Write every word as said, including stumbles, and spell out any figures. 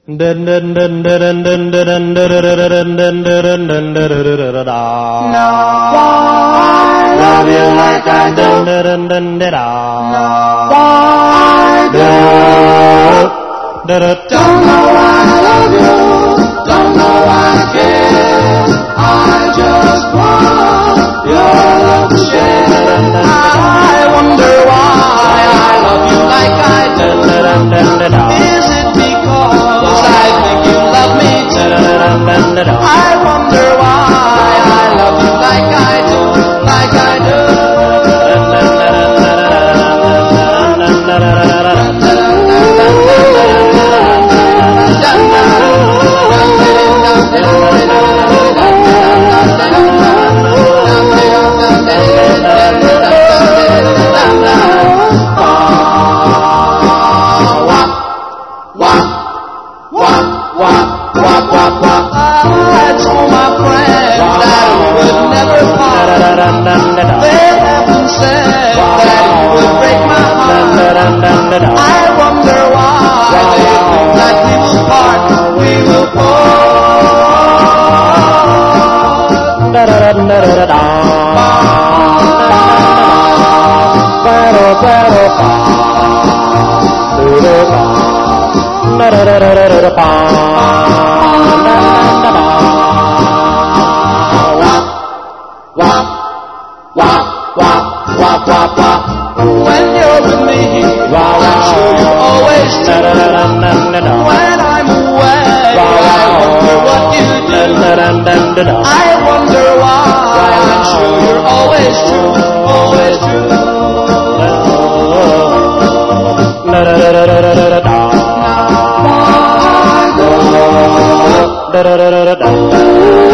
love you like I do. Why do? Don't know why I love you. Don't know why I care. I just want your love to share. I wonder why I love you like I do. Is it because I think you love me too? I wonder why I love you like I do, like I do. When you're with me, I'm sure you're always true. When I'm away, I wonder what you do. I wonder why, I'm sure you're always true, always true.